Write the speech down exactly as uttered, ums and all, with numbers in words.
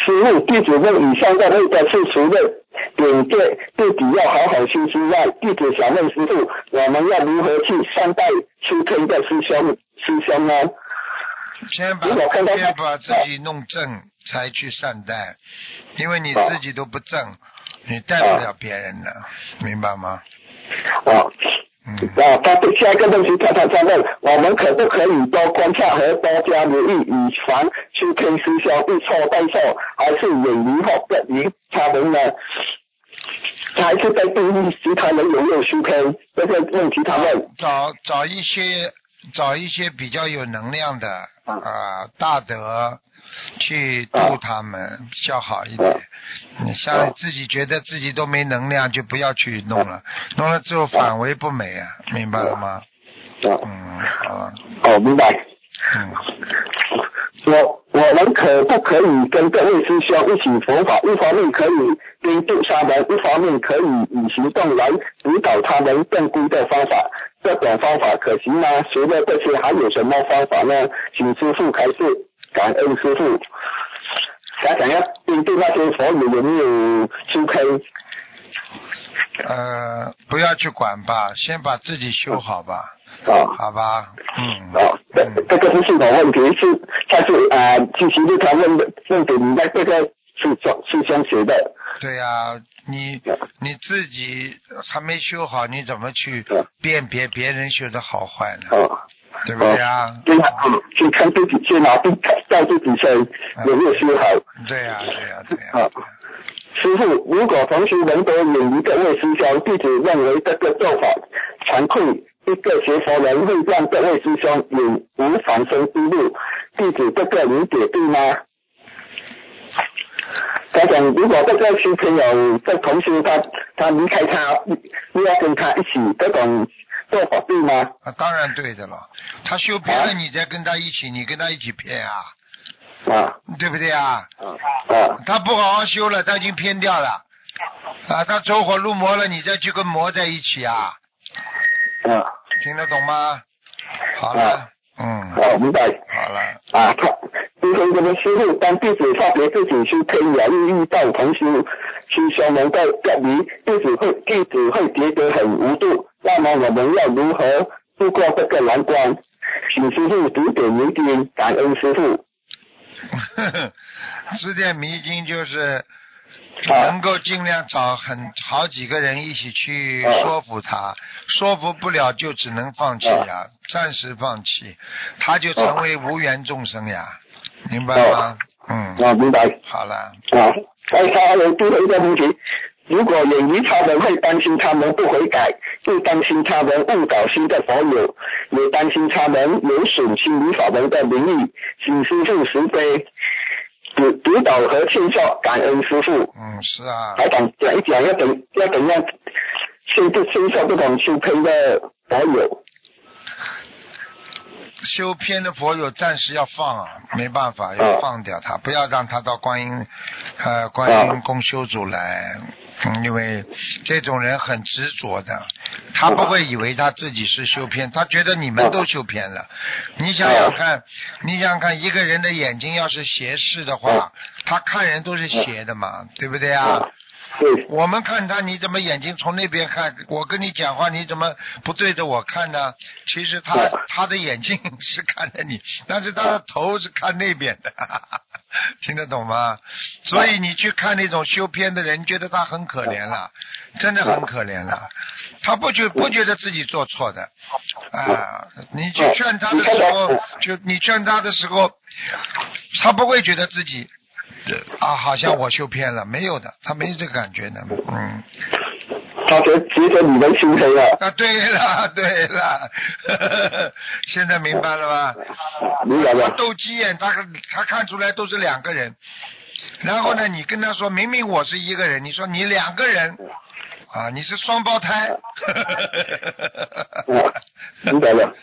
师父，弟子问以上的那个是除了点对自己要好好修之外，弟子想问师父，我们要如何去善待出坑的师兄师兄呢？ 先把先把自己弄正，才去善待，因为你自己都不正，你带不了别人的，明白吗？ 啊。嗯、啊，他下一个问题，他他在问，我们可不可以多观察和多加留意，以防出坑师兄一错再错，还是远离或不离他们呢？还是在定义时他们有没有出坑？这个问题他问。 找找一些找一些比较有能量的啊、呃、大德去度他们，比较好一点。你像自己觉得自己都没能量，就不要去弄了，弄了之后反为不美啊，明白了吗？嗯，好了。 哦，明白。 嗯。 我我们可不可以跟各位师兄一起佛法？一方面可以监督他们，一方面可以以行动来指导他们正规的方法。这种方法可行吗？除了这些，还有什么方法呢？请师父开示，感恩师父。他想要针对那些佛友有没有出坑？ 呃，不要去管吧，先把自己修好吧。 哦， 好吧，嗯。 哦，这这个是系统问题，是他是啊，其实是他问的问给你的这个是是先写的。 对呀、啊，你你自己还没修好，你怎么去辨别别人修的好坏呢？ 哦， 对不对啊？ 对呀，去看自己先拿自照自己身有没有修好。 对呀、啊，对呀、啊，对呀、啊。 啊，师父，如果同学能够远离各位师兄，弟子认为这个做法惭愧。一个学佛人会让各位师兄有无反生之路，弟子这个理解对吗？他讲，如果这个小朋友这同学他他离开他，又要跟他一起，这种做法对吗？ 啊，当然对的了。他修偏了，你再跟他一起，你跟他一起偏啊， 啊， 对不对啊？ 啊， 他不好好修了，他已经偏掉了啊，他走火入魔了，你再去跟魔在一起啊。 啊， 听得懂吗？好了，啊、嗯， 好，明白。 好了。 啊，他今天这个师父当弟子发觉自己修偏了，又遇到同修师兄能够隔离，弟子会弟子会觉得很无助。那么我们要如何度过这个难关？请师父指点迷津，感恩师父。 指点迷津就是能够尽量找很好几个人一起去说服他，说服不了就只能放弃呀，暂时放弃，他就成为无缘众生呀，明白吗？嗯， 啊，明白。 好了。 啊，还他还有最后一个问题，如果远离他们，会担心他们不悔改，又担心他们误导新的佛友，也担心他们有损心理法门的名誉，请师父慈悲指指导和劝说，感恩师父。 嗯，是啊。 还讲讲一讲要怎要怎样劝劝说不同修偏的佛友。 修偏的佛友暂时要放啊，没办法，要放掉他，不要让他到观音呃观音公修组来，嗯，因为这种人很执着的，他不会以为他自己是修偏，他觉得你们都修偏了。你想想看，你想想看，一个人的眼睛要是斜视的话，他看人都是斜的嘛，对不对啊？我们看他，你怎么眼睛从那边看？我跟你讲话，你怎么不对着我看呢？其实他他的眼睛是看着你，但是他的头是看那边的，听得懂吗？所以你去看那种修偏的人，觉得他很可怜了，真的很可怜了。他不觉不觉得自己做错的啊！你去劝他的时候，就你劝他的时候，他不会觉得自己。啊，好像我修偏了，没有的，他没这个感觉的，嗯。 他觉觉得你们修黑了。 啊，对了，对了，呵呵，现在明白了吧？ 明白了。 斗鸡眼，他他看出来都是两个人，然后呢，你跟他说明明我是一个人，你说你两个人，啊，你是双胞胎， 明白了。